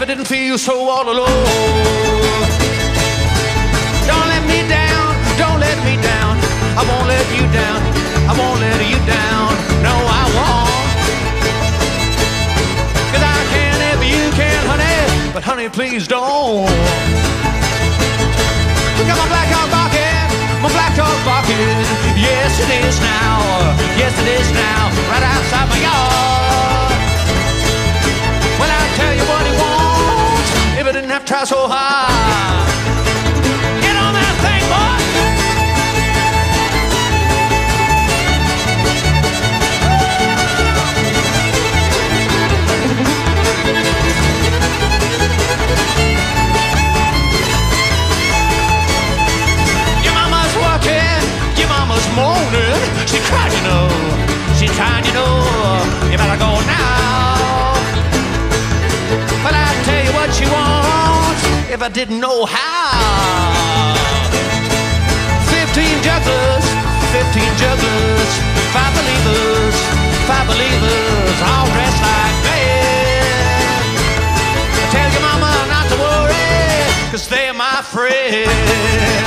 I didn't feel so all alone. Don't let me down, don't let me down. I won't let you down, I won't let you down. No, I won't. 'Cause I can if you can, honey. But honey, please don't. Got my black dog barking, my black dog barking. Yes, it is now, yes, it is now. Right outside my yard. Well, I'll tell you what he wants if I didn't have to try so hard. Get on that thing, boy. Your mama's working, your mama's moaning. She cried, you know, she's trying, you know. You better go now. But I'll tell you what she wants if I didn't know how. 15 jugglers, 15 jugglers, 5 believers, all dressed like men. Tell your mama not to worry, 'cause they're my friends.